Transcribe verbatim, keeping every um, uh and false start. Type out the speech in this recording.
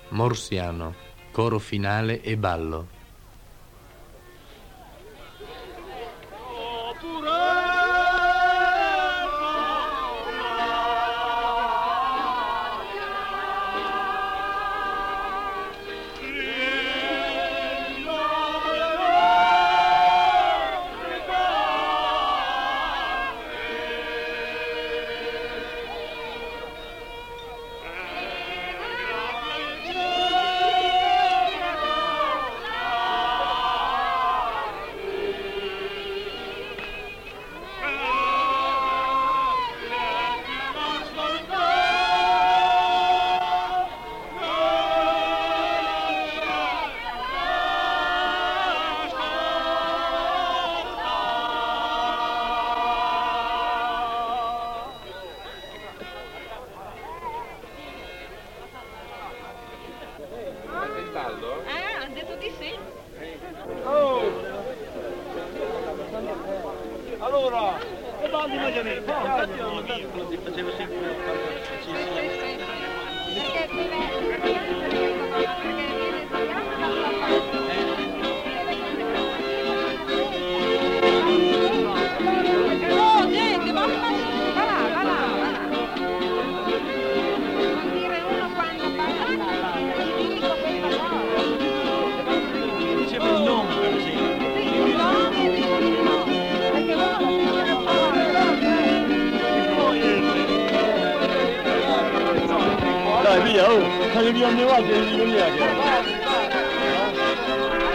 Morsiano, coro finale e ballo. Allora, e bandi mangiare, ti facevo sempre oh gente, ma va là, va là, va là. Non dire uno quando parla, ti dico questa cosa. diceva il nome per esempio. Sì, il nome e il nome, perché uno lo sente un po'. Dai via, oh, fai via ogni volta e non via che.